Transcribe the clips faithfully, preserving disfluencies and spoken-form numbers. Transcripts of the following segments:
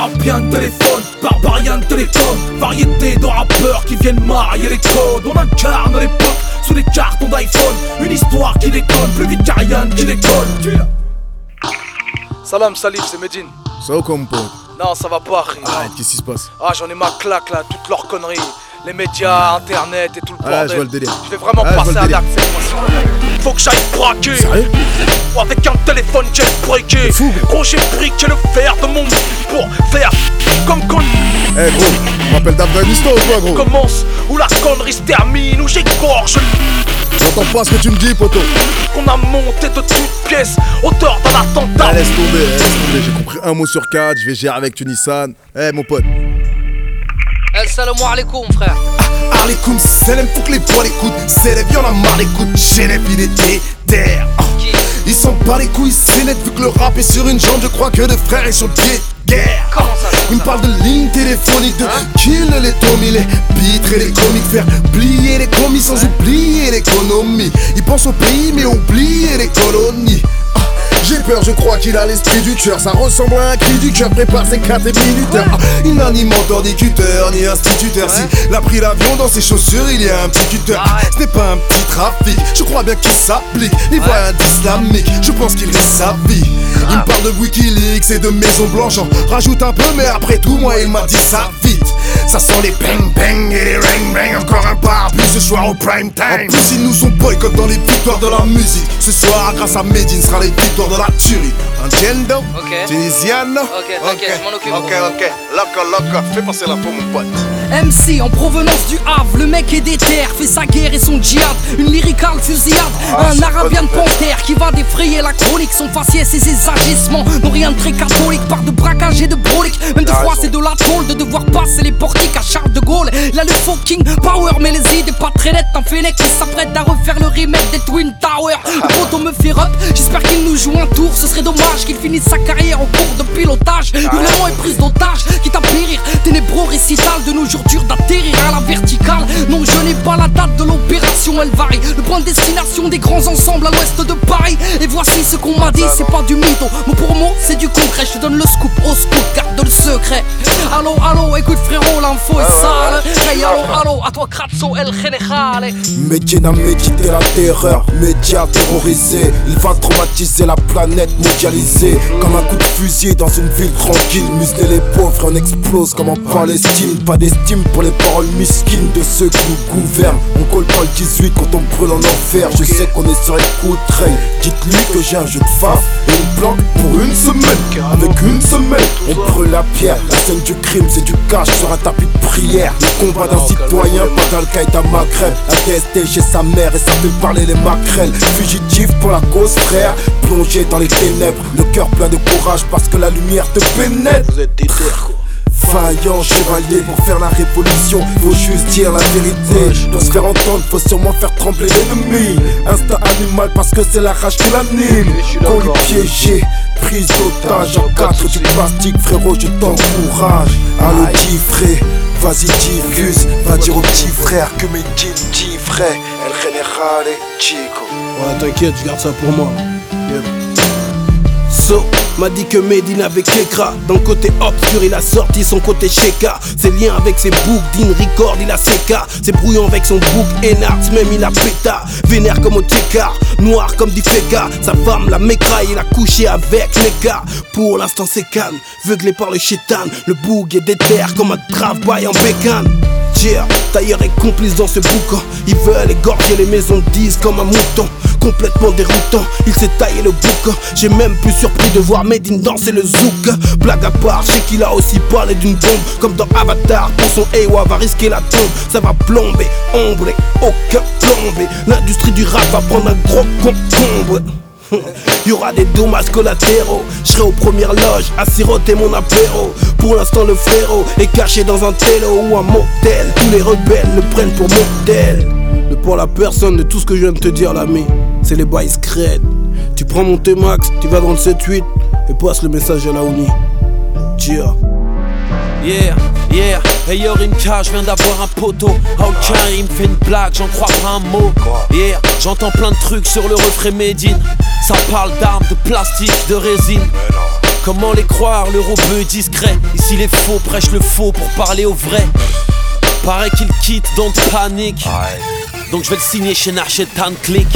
bien de téléphone, barbarien de télécom. Variété de rappeurs qui viennent marier les codes. On incarne l'époque sous les cartons d'iPhone. Une histoire qui déconne plus vite qu'Ariane qui décolle. Salam Salif, c'est Medine. Ça va quoi mon pote? Non, ça va pas, Ri. Arrête, qu'est-ce qui se passe? Ah, j'en ai ma claque là, toutes leurs conneries. Les médias, internet et tout le bordel. Ah, je vois le délire. Je vais vraiment ah, passer à l'acte cette fois-ci. Faut que j'aille braquer. Sérieux? Avec un téléphone jailbreaké. Fou. Gros, j'ai briqué le fer de mon pour faire comme quand. Eh hey, gros, tu me rappelles d'Afghanistan ou quoi gros? Commence, où la connerie se termine, où j'égorge. J'entends pas ce que tu me dis poto. Qu'on a monté de toutes pièces, auteur d'un attentat. Ah, laisse tomber, laisse tomber, j'ai compris un mot sur quatre, je vais gérer avec Tunisan. Eh hey, mon pote. Eh, salam alaikum frère. Ah, alaikum salam, faut que les poils écoutent. C'est les vieux, on a marre d'écoute. J'ai les filets terre. Ils s'en bat les couilles, c'est net vu que le rap est sur une jambe. Je crois que deux frères et sur le pied de guerre. Comment ça? Ils me parlent de lignes téléphoniques, de hein? Kill les tomis, les pitres et les comiques. Faire plier les commis sans ouais. oublier l'économie. Ils pensent au pays mais oublier les colonies. J'ai peur, je crois qu'il a l'esprit du tueur. Ça ressemble à un cri du cœur, prépare ses quatre minuteurs. Ouais. Il n'a ni mentor, ni tuteur, ni instituteur. Ouais. S'il a pris l'avion dans ses chaussures, il y a un petit cutter. Ah ouais. Ce n'est pas un petit trafic, je crois bien qu'il s'applique. Ni ouais. voyant d'islamique, je pense qu'il risque sa vie. Ah. Il me parle de Wikileaks et de Maison Blanche. J'en rajoute un peu, mais après tout, moi il m'a dit ça vite. Ça sent les bang bang et les ring bang. Encore un parapluie ce soir au prime time. En plus, ils nous ont boycott dans les victoires de la musique. Ce soir, grâce à Medine, sera les victoires de la tuerie. Entiendo? Ok. Tunisiano? Ok, t'inquiète, je m'en occupe. Ok, ok. Loco, loco. Fais passer la peau, mon pote. M C en provenance du Havre, le mec est déter, fait sa guerre et son djihad. Une lyrical fusillade, ah, un arabien de panthère qui va défrayer la chronique. Son faciès et ses agissements n'ont rien de très catholique. Part de braquage et de brolique, même de froid c'est de la tôle de devoir passer les portiques à Charles de Gaulle. Là le fucking power, mais les idées pas très nettes. Un fennec qui s'apprête à refaire le remake des Twin Towers. Le poteau me fait up, j'espère qu'il nous joue un tour. Ce serait dommage qu'il finisse sa carrière en cours de pilotage. Hurlement et prise d'otage, quitte à périr. Ténébreux récital de nos jours dur d'atterrir à la verticale. Non, je n'ai pas la date de l'opération, elle varie. Le point de destination des grands ensembles à l'ouest de Paris. Et voici ce qu'on m'a dit, c'est pas du mytho. Mot pour mot, c'est du concret. Je te donne le scoop au scoop, garde le secret. Allo, allo, écoute frérot, l'info est sale. Hey, allo, allo, à toi Kratzo, El Général. Medina médité la terreur, média terrorisé. Il va traumatiser la planète mondialisée. Comme un coup de fusil dans une ville tranquille. Museler les pauvres et on explose comme en Palestine. Pas d'estime pour les paroles mesquines de ceux qui nous gouvernent. On colle pas le dix-huit quand on brûle en enfer. Je sais qu'on est sur les coups de trail. Dites-lui que j'ai un jeu de faf et une planque pour une semaine. Avec une semaine, on brûle la pierre. La scène du crime, c'est du cash sur un tapis de prière. Le combat d'un citoyen, pas d'Al-Qaïda Maghreb. La D S T chez sa mère et ça fait parler les maquerelles. Fugitif pour la cause frère, plongé dans les ténèbres. Le cœur plein de courage parce que la lumière te pénètre. Vous êtes des terres quoi. Vaillant chevalier pour faire la révolution, faut juste dire la vérité. Pour se faire entendre, faut sûrement faire trembler l'ennemi. Instinct animal parce que c'est la rage qui l'anime. Colis piégé, prise d'otage en quatre du plastique, frérot je t'encourage. Allo petit frère, vas-y diffuse, va dire au petit frère que mes jeans petit frère, El Général Chico. Ouais t'inquiète, je garde ça pour moi. Yeah. So, m'a dit que Medine avec Ekra. Dans le côté obscur il a sorti son côté Sheka. Ses liens avec ses boucs, Dean Record il a Seka. C'est brouillon avec son bouc, Enarts même il a péta. Vénère comme au Tcheka, noir comme du Feka. Sa femme la mécraille, il a couché avec Neka. Pour l'instant c'est calme, veuglé par le chétan. Le boug est déter comme un travail en bécane. Yeah, tailleur est complice dans ce boucan. Ils veulent égorger les maisons de dix comme un mouton. Complètement déroutant, il s'est taillé le bouc. J'ai même plus surpris de voir Medine danser le zouk. Blague à part, je sais qu'il a aussi parlé d'une bombe. Comme dans Avatar, pour son Ewa va risquer la tombe. Ça va plomber, ombre, aucun plombé. L'industrie du rap va prendre un gros concombre. Y'aura des dommages collatéraux. J'serai aux premières loges à siroter mon apéro. Pour l'instant le frérot est caché dans un télo ou un motel. Tous les rebelles le prennent pour modèle. Ne parle à personne de tout ce que je viens de te dire l'ami. C'est les bails scred. Tu prends mon T-Max, tu vas dans le sept huit et passe le message à la Oni. Chia. Yeah, yeah, hey Yorinka, je viens d'avoir un poteau. Ok, il me fait une blague, j'en crois pas un mot. Yeah, j'entends plein de trucs sur le refrain Medine. Ça parle d'armes, de plastique, de résine. Comment les croire, le robeux est discret. Ici les faux prêchent le faux pour parler au vrai. Paraît qu'il quitte, donc panique. Donc je vais le signer chez Narchetan Click.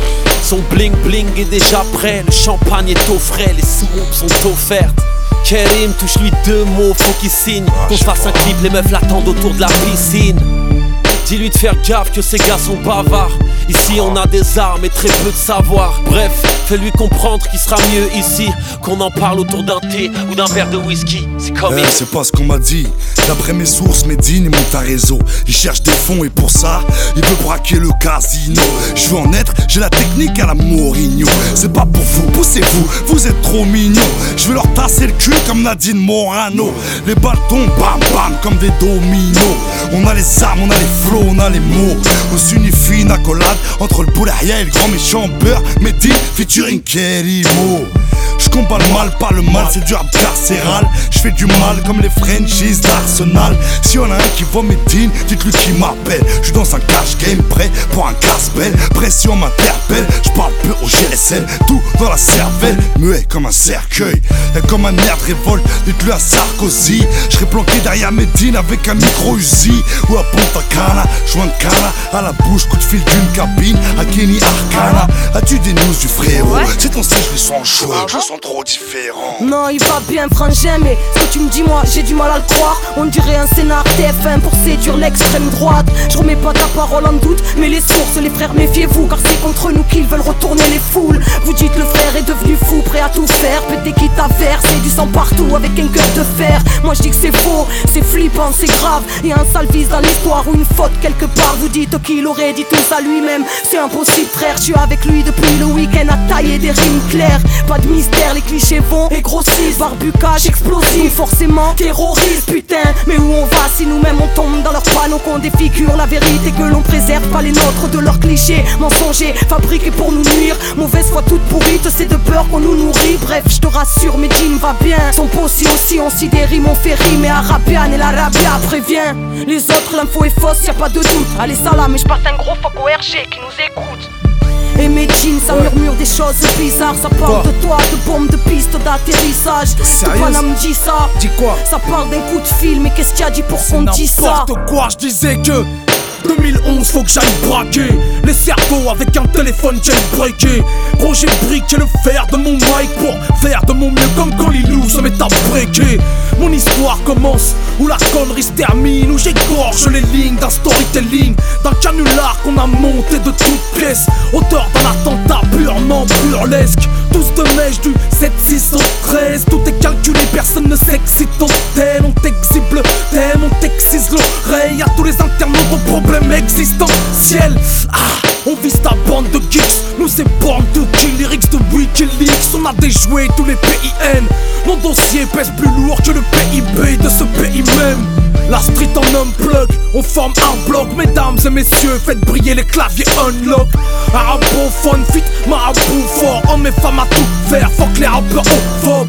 Son bling bling est déjà prêt. Le champagne est au frais, les smooths sont offertes. Kerim, touche-lui deux mots, faut qu'il signe. Qu'on se fasse un clip, les meufs l'attendent autour de la piscine. Dis-lui de faire gaffe que ces gars sont bavards. Ici on a des armes et très peu de savoir. Bref, fais-lui comprendre qu'il sera mieux ici qu'on en parle autour d'un thé ou d'un verre de whisky. C'est comme eh, c'est pas ce qu'on m'a dit. D'après mes sources, Medine est monte à réseau. Il cherche des fonds et pour ça, il veut braquer le casino. Je veux en être, j'ai la technique à la Mourinho. C'est pas pour vous, poussez-vous, vous êtes trop mignons. Je veux leur tasser le cul comme Nadine Morano. Les bâtons, bam bam, comme des dominos. On a les armes, on a les flots, on a les mots. On s'unifie une accolade entre le Boulahia et le grand méchant beurre. Medine featuring Kerimo. Je combats le mal, pas le mal, c'est du rap carcéral. Je fais du mal comme les franchises d'Arsenal. Si y'en a un qui voit Medine, dites-lui qui m'appelle. Je suis dans un cash game, prêt pour un casse-belle. Pression m'interpelle, je parle peu au G S M. Tout dans la cervelle, muet comme un cercueil. Et comme un air de révolte, dites-lui à Sarkozy. Je serai planqué derrière Medine avec un micro-Uzi. Ou à Punta Cana, joint de cana à la bouche, coup de fil d'une cabine à Kenny Arcana. As-tu des news du frérot? Ouais. C'est ton style, je le sens chaud, je le sens trop différent. Non, il va bien, frangin, mais ce que tu me dis, moi, j'ai du mal à le croire. On dirait un scénar T F un pour séduire l'extrême droite. Je remets pas ta parole en doute, mais les sources, les frères, méfiez-vous, car c'est contre nous qu'ils veulent retourner les foules. Vous dites le frère est devenu fou, prêt à tout faire, péter quitte à verser du sang partout avec un cœur de fer. Moi je dis que c'est faux, c'est flippant, c'est grave. Et un sale vice dans l'histoire ou une faute quelque part. Vous dites qu'il aurait dit tout ça lui-même. C'est impossible, frère, je suis avec lui depuis le week-end à tailler des rimes claires. Pas de mystère, les clichés vont et grossissent. Barbucage explosif, forcément terroriste, putain. Mais où on va si nous-mêmes on tombe dans leurs panneaux, qu'on défigure la vérité, que l'on préserve pas les nôtres de leurs clichés mensongers, fabriqués pour nous nuire. Mauvaise foi toute pourrite, c'est de peur qu'on nous nourrit. Bref, je te rassure, Medine va bien. Son possi aussi, on s'y des rimes, on fait rimer Arabian et l'Arabia prévient. Les autres, l'info est fausse, y a pas de doute. Allez salam, et je passe un gros fuck au R G qui nous écoute. Et Medine, ça murmure des choses bizarres. Ça parle de toi, de bombes, de pistes d'atterrissage. Topana me dit ça. Dis quoi? Ça parle d'un coup de fil, mais qu'est-ce qu'il y a dit pour qu'on dise ça? N'importe quoi, je disais que deux mille onze, faut que j'aille braquer les cerveaux avec un téléphone jailbreaké. Projet brique et le fer de mon mic pour faire de mon mieux, comme quand Lilou se met à breaker. Mon histoire commence où la connerie se termine, où j'égorge les lignes d'un storytelling, d'un canular qu'on a monté de toutes pièces, auteur d'un attentat purement burlesque. Tous de mèche du sept six cent treize, tout est calculé, personne ne s'excite en tel. On t'exhibe le thème, on t'excise l'oreille à tous les internautes aux problèmes existentiels. Ah, on vise ta bande de geeks, nous c'est born to kill, lyrics de Wikileaks. On a déjoué tous les P I N, mon dossier pèse plus lourd que le P I B de ce pays même. La street en unplug, on forme un bloc. Mesdames et messieurs, faites briller les claviers unlock. Arabophone, fit, marabout fort. Hommes et femmes à tout faire, fuck les rappeurs homophobes.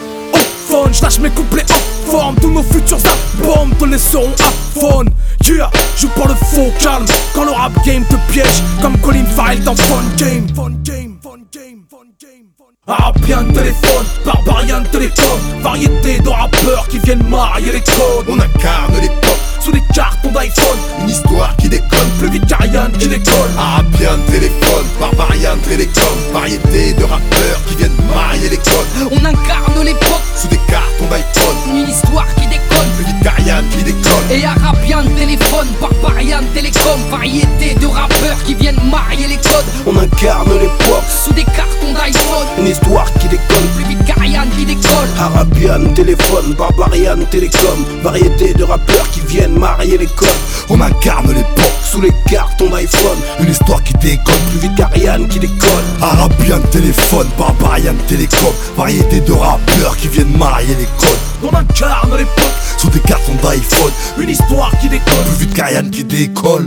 J'lâche lâche mes couplets en forme. Tous nos futurs albums te laisseront à faune. Yeah, joue pas le faux calme quand le rap game te piège, comme Colin Farrell dans Fun Game. Fun Game, Fun Game, Fun Game, Fun Game. Arabien téléphone, barbarien télécom, variété de rappeurs qui viennent marier les codes. On incarne l'époque sous des cartons d'iPhone, une histoire qui déconne plus vite qu'Ariane qui décolle. Arabien téléphone, barbarien télécom, variété de rappeurs qui viennent marier les codes. On incarne l'époque sous des cartons d'iPhone, une histoire qui déconne plus vite qu'Ariane qui décolle. Et Arabian téléphone, barbarian télécom, variété de rappeurs qui viennent marier les codes. On incarne l'époque sous des cartons d'iPhone, une histoire qui déconne plus vite qu'Ariane qui décolle. Arabian téléphone, barbarian télécom, variété de rappeurs qui viennent marier les codes. On incarne l'époque sous les cartons d'iPhone, une histoire qui déconne plus vite qu'Ariane qui décolle. Arabian téléphone, barbarian télécom, variété de rappeurs qui viennent marier les codes. On incarne l'époque sous des cartons d'iPhone, une histoire qui décolle plus vite qu'Ariane qui décolle.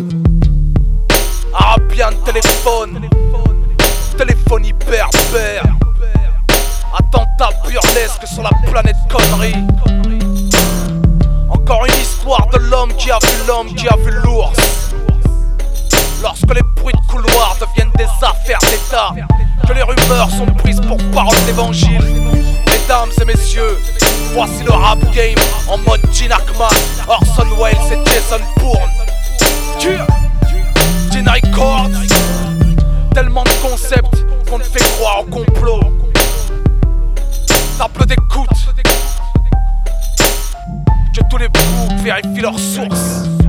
Arabian téléphone, téléphonie berbère, attentat burlesque sur la planète connerie. Encore une histoire de l'homme qui a vu l'homme qui a vu l'ours. Lorsque les bruits de couloir deviennent des affaires d'État, que les rumeurs sont prises pour parole d'évangile, les Mesdames et messieurs, voici le rap game en mode Gene Hackman, Orson Welles et Jason Bourne. Gene Records, tellement de concepts qu'on te fait croire au complot. Table d'écoute, que tous les boucs vérifient leurs sources.